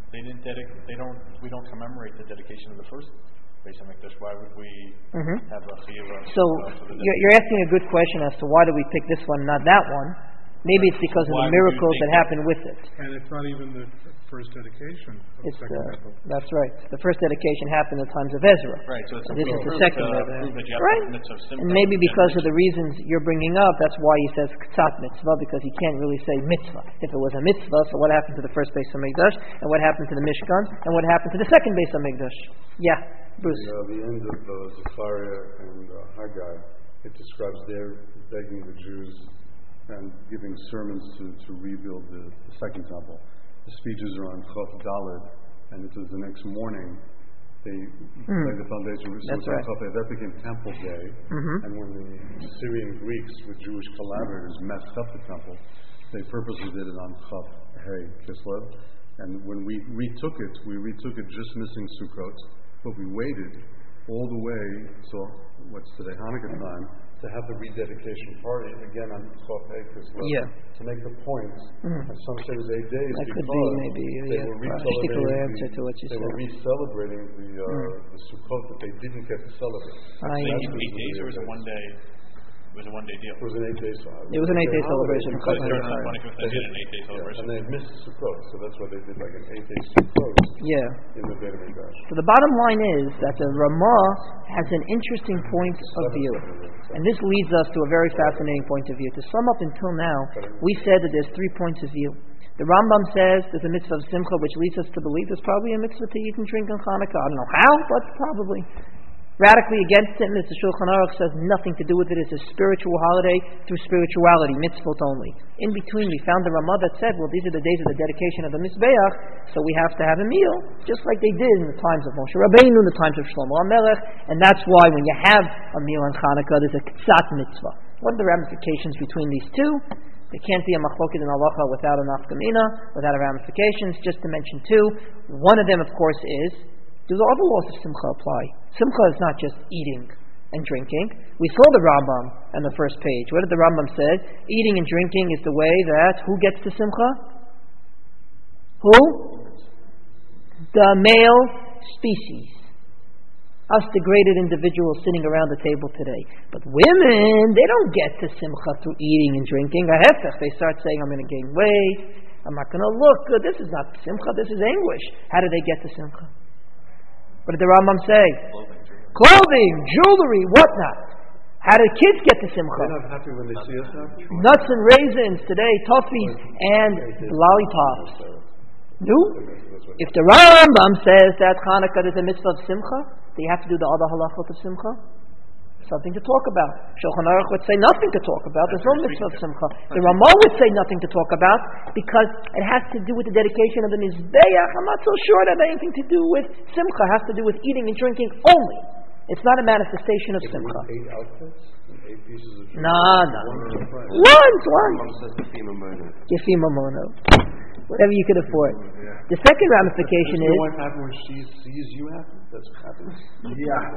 We don't commemorate the dedication of the first Beis HaMikdash. Why would we have a chiyuv? So you're asking a good question as to why do we pick this one, not that one. Maybe it's because of the miracles that happened with it. And it's not even the first dedication of the second temple. That's right. The first dedication happened in the times of Ezra. Right, so this is the second. Right. And maybe because of the reasons you're bringing up, that's why he says k'tzat mitzvah, because he can't really say mitzvah. If it was a mitzvah, so what happened to the first Beis HaMikdash, and what happened to the Mishkan, and what happened to the second Beis HaMikdash? Yeah, Bruce. The end of Zechariah and Haggai, it describes their begging the Jews and giving sermons to rebuild the second temple. The speeches are on Chof Daled, and it was the next morning they laid the foundation. That's right. That became Temple Day, and when the Syrian Greeks with Jewish collaborators messed up the temple, they purposely did it on Chof Hey Kislev, and when we retook it just missing Sukkot, but we waited all the way till what's today Hanukkah time to have the rededication party again on Chof Hey Kislev to make the point. And some say it was 8 days that because they were re-celebrating the Sukkot that they didn't get to celebrate. 8 days, or was it 1 day? It was a 1 day deal. It was an 8 day celebration. It was an 8 day celebration. They did an 8 day celebration. And they missed Sukkot, so that's why they did like an 8 day Sukkot. in the Beit HaMikdash. So the bottom line is that the Ramah has an interesting point of view. And this leads us to a very fascinating point of view. To sum up until now, we said that there's 3 points of view. The Rambam says there's a mitzvah of Simcha, which leads us to believe there's probably a mitzvah to eat and drink on Hanukkah. I don't know how, but probably. Radically against it, Mr. Shulchan Aruch says nothing to do with it. It's a spiritual holiday through spirituality, mitzvot only. In between, we found the Ramah that said, well, these are the days of the dedication of the Mizbeach, so we have to have a meal, just like they did in the times of Moshe Rabbeinu, in the times of Shlomo HaMelech, and that's why when you have a meal on Hanukkah, there's a ktsat mitzvah. What are the ramifications between these two? There can't be a machloket in halacha without a nafkamina, without a ramifications. Just to mention 2. One of them, of course, is, do the other laws of Simcha apply? Simcha is not just eating and drinking. We saw the Rambam on the first page. What did the Rambam say? Eating and drinking is the way that, who gets to Simcha? Who? The male species. Us degraded individuals sitting around the table today. But women, they don't get to Simcha through eating and drinking. They start saying, I'm going to gain weight, I'm not going to look good. This is not Simcha, this is anguish. How do they get to Simcha? What did the Rambam say? Clothing, jewelry, whatnot. How do kids get to Simcha? They're not happy when they see us now? Nuts and raisins today, toffees and lollipops. No? If the Rambam says that Hanukkah is a mitzvah of Simcha, do you have to do the other halachot of Simcha? Something to talk about. Shulchan Aruch would say nothing to talk about. There's no mitzvah of Simcha. The Ramah would say nothing to talk about because it has to do with the dedication of the Mizbeach. I'm not so sure that has anything to do with Simcha. It has to do with eating and drinking only. It's not a manifestation of Simcha. 8 outfits? 8 pieces of jewelry? No. One. Gefi Mamono. Whatever you could afford. The second ramification is... Does your wife happy when she sees you happy? That's what happens? Yeah.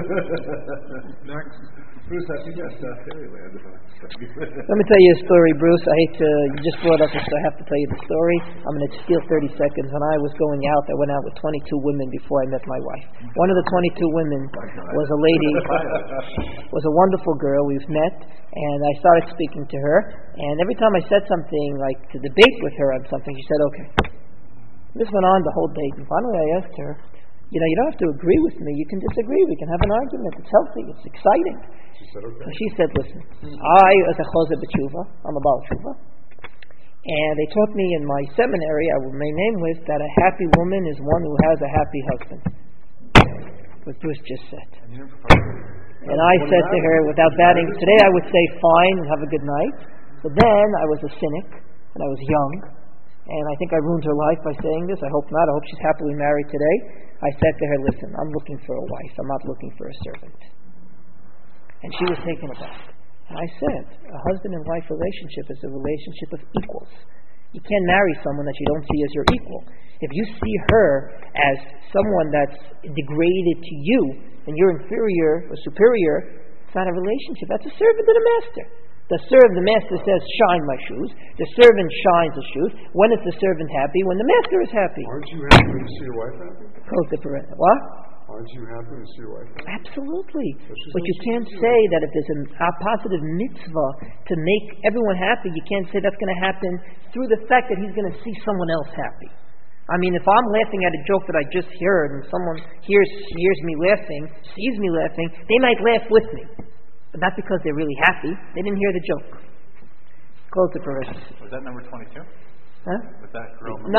Next. Bruce, I think that's Fairyland. Let me tell you a story, Bruce. I hate to... You just brought up this, so I have to tell you the story. I'm going to steal 30 seconds. When I was going out, I went out with 22 women before I met my wife. One of the 22 women was a lady, was a wonderful girl we've met, and I started speaking to her, and every time I said something, like to debate with her on something, she said, okay. This went on the whole date, and finally I asked her, you don't have to agree with me, you can disagree, we can have an argument, it's healthy, it's exciting. She said, okay. So she said, listen, I, as a chozer b'tshuva, I'm a baal tshuva, and they taught me in my seminary, I will remain name with, that a happy woman is one who has a happy husband. What Bruce just said. And I said to her, without batting, today I would say fine and have a good night, but then I was a cynic, and I was young, and I think I ruined her life by saying this. I hope not. I hope she's happily married today. I said to her, listen, I'm looking for a wife. I'm not looking for a servant. And she was taken aback. And I said, a husband and wife relationship is a relationship of equals. You can't marry someone that you don't see as your equal. If you see her as someone that's degraded to you, and you're inferior or superior, it's not a relationship. That's a servant and a master. The master says, shine my shoes. The servant shines the shoes. When is the servant happy? When the master is happy. Aren't you happy when you see your wife happy? What? Aren't you happy when you see your wife happy? Absolutely. But you can't say that if there's a positive mitzvah to make everyone happy, you can't say that's going to happen through the fact that he's going to see someone else happy. I mean, if I'm laughing at a joke that I just heard and someone hears me laughing, sees me laughing, they might laugh with me. But not because they're really happy. They didn't hear the joke. Close the parenthesis. Was that number 22? Huh? Was that girl? No.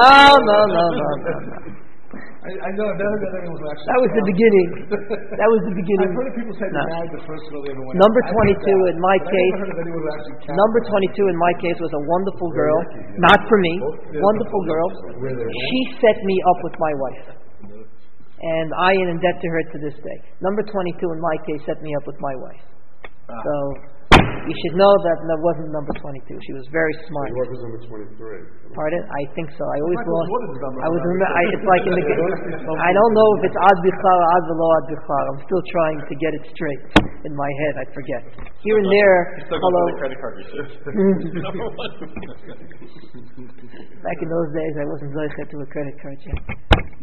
I know that was actually. That was the beginning. That was the beginning. I've heard of people say they married the first girl they ever went. Number 22 in my case. Number 22 in my case was a wonderful girl. Not for me. Wonderful girl. She set me up with my wife. And I am in debt to her to this day. Number 22 in my case set me up with my wife. So you should know that wasn't number 22. She was very smart. Your wife was number 23. Pardon? I think so. I always lost. It's like in the. I don't know if it's ad bichar or ad velo ad bichar. I'm still trying to get it straight in my head. I forget. Here and there. Hello. Credit card receipt. Back in those days, I wasn't zoichet to a credit card yet.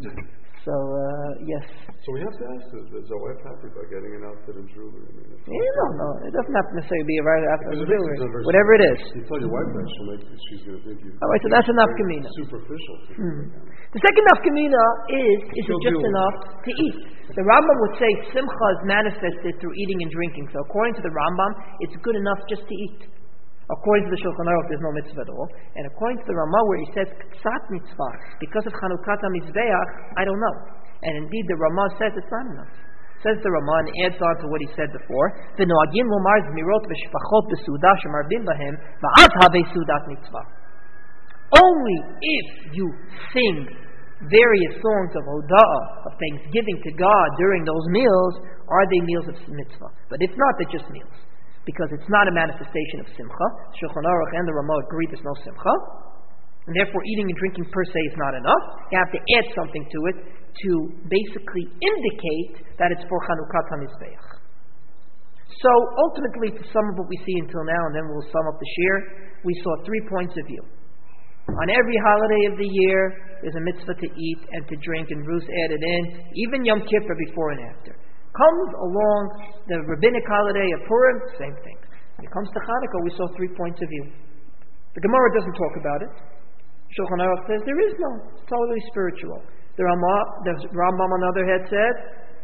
So, yes. So we have to ask, is our wife happy about getting an outfit of jewelry? No. It doesn't have to necessarily be a right outfit of jewelry. Whatever Whatever it is. You tell your wife that, she's going to think you... All right, so that's enough kamina. Superficial. The second nafkamina is it just enough to eat? The Rambam would say simcha is manifested through eating and drinking. So according to the Rambam, it's good enough just to eat. According to the Shulchan Aruch, there's no mitzvah at all. And according to the Ramah, where he says ktsat mitzvah, because of Chanukat HaMizbeach, I don't know. And indeed, the Ramah says it's not enough. Says the Ramah and adds on to what he said before. V'noagin lomar zmirot v'shfachot b'sudah shemarbim bahem v'az havei sudat mitzvah. Only if you sing various songs of hoda'ah, of thanksgiving to God during those meals, are they meals of mitzvah. But if not, they're just meals. Because it's not a manifestation of simcha. Shulchan Aruch and the Ramah agree there's no simcha. And therefore eating and drinking per se is not enough. You have to add something to it to basically indicate that it's for Chanukat HaMizbeach. So ultimately, to sum up what we see until now, and then we'll sum up the shir, we saw 3 points of view. On every holiday of the year, there's a mitzvah to eat and to drink, and Bruce added in, even Yom Kippur before and after. Comes along the rabbinic holiday of Purim, same thing. When it comes to Hanukkah, we saw 3 points of view. The Gemara doesn't talk about it. Shulchan Aruch says there is no. It's totally spiritual. The Rambam on the other hand said,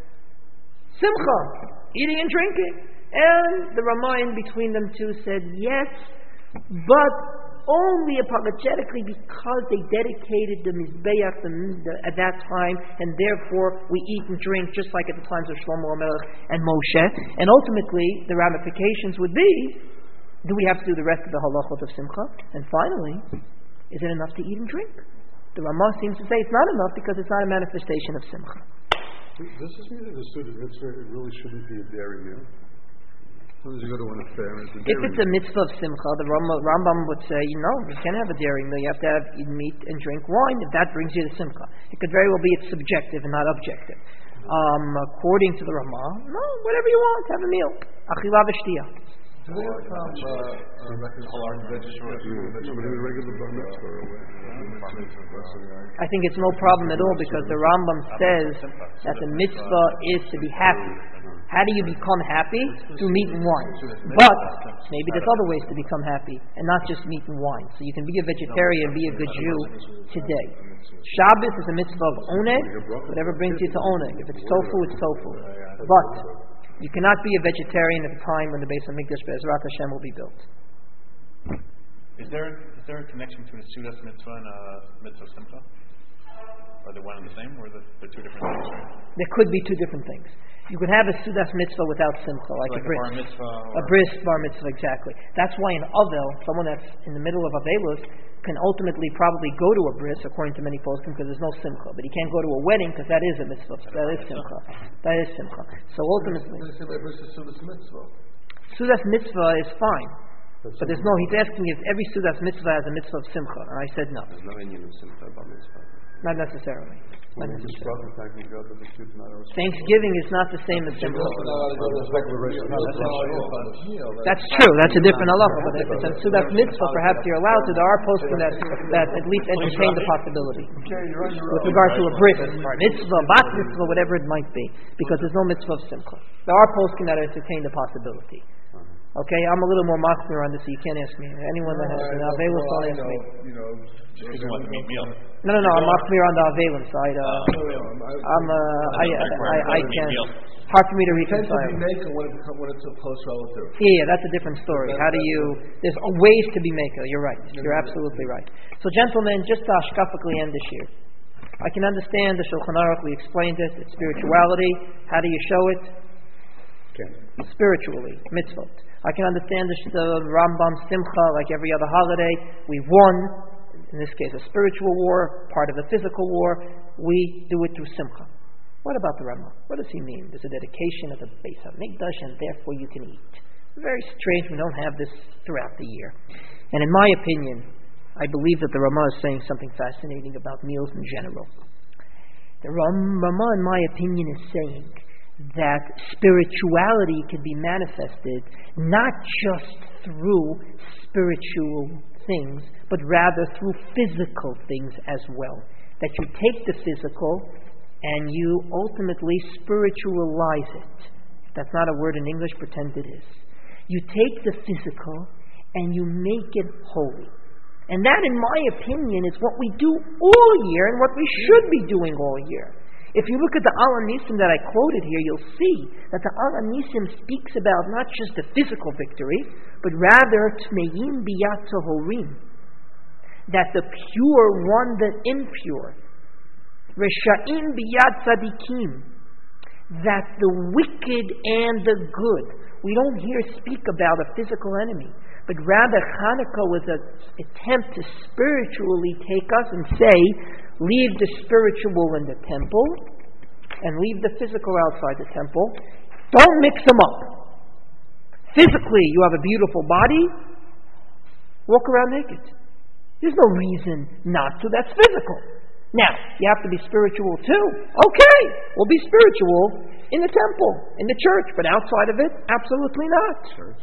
Simcha, eating and drinking. And the Ramah in between them two said, yes, but only apologetically because they dedicated the Mizbeach at that time, and therefore we eat and drink just like at the times of Shlomo HaMelech and Moshe. And ultimately, the ramifications would be, do we have to do the rest of the halachot of Simcha? And finally, is it enough to eat and drink? The Ramah seems to say it's not enough because it's not a manifestation of Simcha. Does this mean that the student mitzvah really shouldn't be a dairy meal? Sometimes you go to one affair and it's a dairy If it's a mitzvah of Simcha, the Rambam would say, you can't have a dairy meal. You have to have eat meat and drink wine if that brings you to Simcha. It could very well be it's subjective and not objective. According to the Ramah, no, whatever you want, have a meal. Achila v'shtiyah. Do they have I think it's no problem at all because the Rambam says that the mitzvah is to be happy. How do you become happy? Through meat and wine. But maybe there's other ways to become happy and not just meat and wine. So you can be a vegetarian and be a good Jew today. Shabbos is a mitzvah of oneg, whatever brings you to oneg. If it's tofu, it's tofu. But you cannot be a vegetarian at the time when the Beis HaMikdash Be'ezrat Hashem will be built. Is there a connection between a Sudas mitzvah and a mitzvah of Simcha? Are they one and the same, or are they two different things? Right? There could be two different things. You could have a Sudas mitzvah without Simcha, like a bris. Bar mitzvah. A bris, bar mitzvah, exactly. That's why an Avel, someone that's in the middle of Avelus, can ultimately probably go to a bris, according to many poskim, because there's no Simcha. But he can't go to a wedding, because that is a mitzvah. That is Simcha. That is Simcha. So ultimately... Sudas mitzvah is fine. But there's no... He's asking if every Sudas mitzvah has a mitzvah of Simcha. And I said no. There's no Indian of Simcha about mitzvah. Not necessarily. Not necessarily. Thanksgiving is not the same as Simcha. That's true. That's a different halacha. But if it's a Sudas mitzvah, perhaps you're allowed to. There are poskim that at least entertain the possibility. With regard to a bris, or mitzvah, bat mitzvah, whatever it might be. Because there's no mitzvah of Simcha. There are poskim that entertain the possibility. Okay, I'm a little more machmir on this, so you can't ask me. Anyone that has an Avelim, don't ask me. No, I'm machmir on the Avelim side. I can't. Hard for me to reconcile. When it's a close relative. Yeah, that's a different story. How do you? There's ways to be maker. You're right. You're absolutely right. So, gentlemen, just to ashkafically end this year. I can understand the Shulchan Aruch. We explained it. It's spirituality. How do you show it? Spiritually, mitzvot. I can understand the Rambam Simcha, like every other holiday. We won, in this case, a spiritual war, part of a physical war. We do it through Simcha. What about the Rambam? What does he mean? There's a dedication of the Beis HaMikdash, and therefore you can eat. Very strange. We don't have this throughout the year. And in my opinion, I believe that the Ramah is saying something fascinating about meals in general. The Ramah, in my opinion, is saying that spirituality can be manifested not just through spiritual things, but rather through physical things as well. that you take the physical and you ultimately spiritualize it. If that's not a word in English, pretend it is. You take the physical and you make it holy. And that, in my opinion, is what we do all year and what we should be doing all year. If you look at the Al Anisim that I quoted here, you'll see that the Al Anisim speaks about not just the physical victory, but rather Tmeim biyat tohorim, that the pure won the impure, Resha'im biyad tzadikim, that the wicked and the good. We don't here speak about a physical enemy, but rather Hanukkah was an attempt to spiritually take us and say, leave the spiritual in the temple and leave the physical outside the temple. Don't mix them up. Physically, you have a beautiful body, walk around naked. There's no reason not to. That's physical. Now, you have to be spiritual too. Okay, we'll be spiritual in the temple, in the church, but outside of it, absolutely not. Church.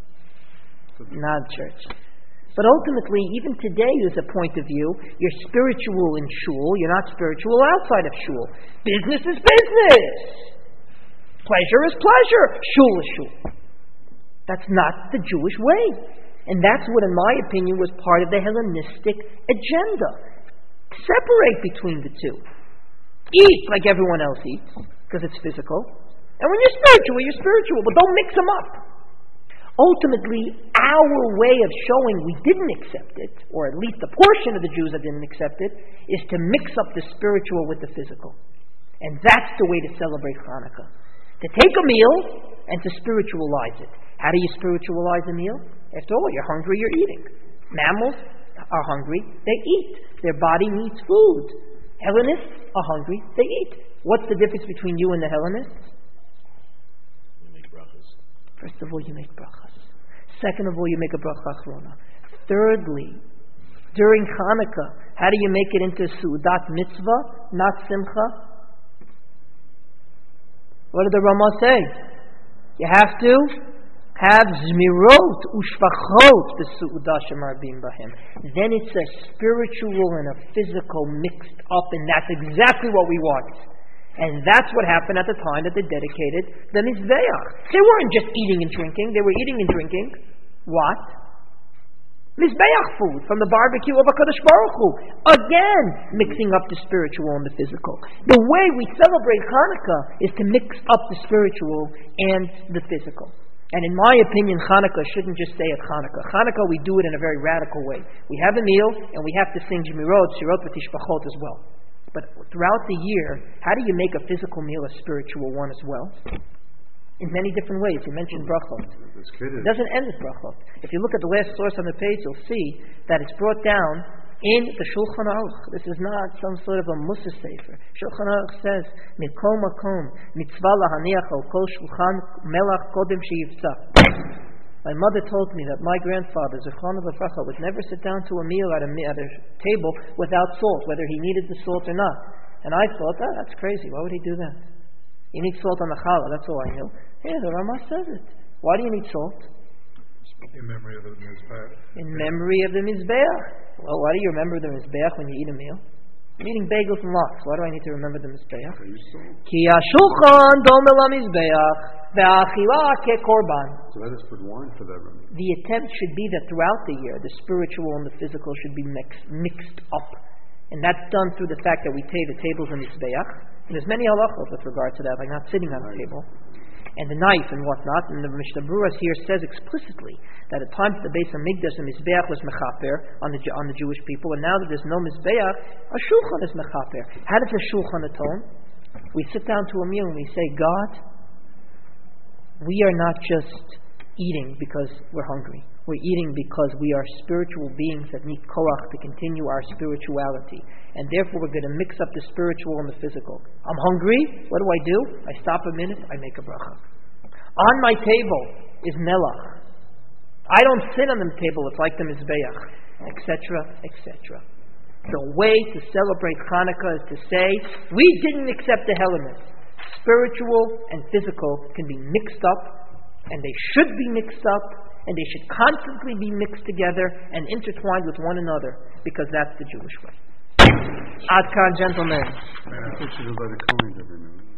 Not church. But ultimately, even today there's a point of view. You're spiritual in shul, you're not spiritual outside of shul. Business is business. Pleasure is pleasure. Shul is shul. That's not the Jewish way. And that's what, in my opinion, was part of the Hellenistic agenda. Separate between the two. Eat like everyone else eats, because it's physical. And when you're spiritual, but don't mix them up. Ultimately, our way of showing we didn't accept it, or at least the portion of the Jews that didn't accept it, is to mix up the spiritual with the physical. And that's the way to celebrate Hanukkah. To take a meal and to spiritualize it. How do you spiritualize a meal? After all, you're hungry, you're eating. Mammals are hungry, they eat. Their body needs food. Hellenists are hungry, they eat. What's the difference between you and the Hellenists? We make brachas. First of all, you make brachas. Second of all, you make a bracha achrona. Thirdly, during Hanukkah, how do you make it into Su'udat mitzvah, not simcha? What did the Ramah say? You have to have zmirot ushvachot b'su'udah shemarbim b'hem. Then it's a spiritual and a physical mixed up, and that's exactly what we want. And that's what happened at the time that they dedicated the Mizbeach. They weren't just eating and drinking, they were eating and drinking. What? Mizbeach food from the barbecue of HaKadosh Baruch Hu. Again, mixing up the spiritual and the physical. The way we celebrate Hanukkah is to mix up the spiritual and the physical. And in my opinion, Hanukkah shouldn't just stay at Hanukkah. Hanukkah, we do it in a very radical way. We have a meal, and we have to sing Shirot v'Tishbachot as well. But throughout the year, how do you make a physical meal a spiritual one as well? In many different ways. You mentioned brachot. It doesn't end with brachot. If you look at the last source on the page, you'll see that it's brought down in the Shulchan Aruch. This is not some sort of a Mussar Sefer. Shulchan Aruch says, Mikom makom, mitzvah lahaniach al kol shulchan melach kodem sheyivtzah. My mother told me that my grandfather, Zichrono Livracha, would never sit down to a meal at a table without salt, whether he needed the salt or not. And I thought, that's crazy. Why would he do that? You need salt on the challah, that's all I knew. Yeah, the Ramah says it. Why do you need salt? In memory of the Mizbeach. In memory of the Mizbeach. Well, why do you remember the Mizbeach when you eat a meal? I'm eating bagels and lox. Why do I need to remember the Mizbeach? Ki hashulchan domel ha-Mizbeach ve'achila ke-korban. So let us put wine for that remedy. The attempt should be that throughout the year, the spiritual and the physical should be mixed up. And that's done through the fact that we take the tables and Mizbeach. And there's many halachos with regard to that, like not sitting on the table. And the knife and whatnot. And the Mishnah Berurah here says explicitly that at times the Beis Hamikdash, the Mizbeach was mechaper on the Jewish people, and now that there's no Mizbeach, a shulchan is mechaper. How does a shulchan atone? We sit down to a meal and we say, God, we are not just eating because we're hungry. We're eating because we are spiritual beings that need koach to continue our spirituality. And therefore we're going to mix up the spiritual and the physical. I'm hungry. What do? I stop a minute. I make a bracha. On my table is melach. I don't sit on the table. It's like the Mizbeach, etc., etc. The way to celebrate Hanukkah is to say, we didn't accept the Hellenists. Spiritual and physical can be mixed up, and they should be mixed up, and they should constantly be mixed together and intertwined with one another, because that's the Jewish way. Ad kan, gentlemen. I think she goes by the Koenig every now and then.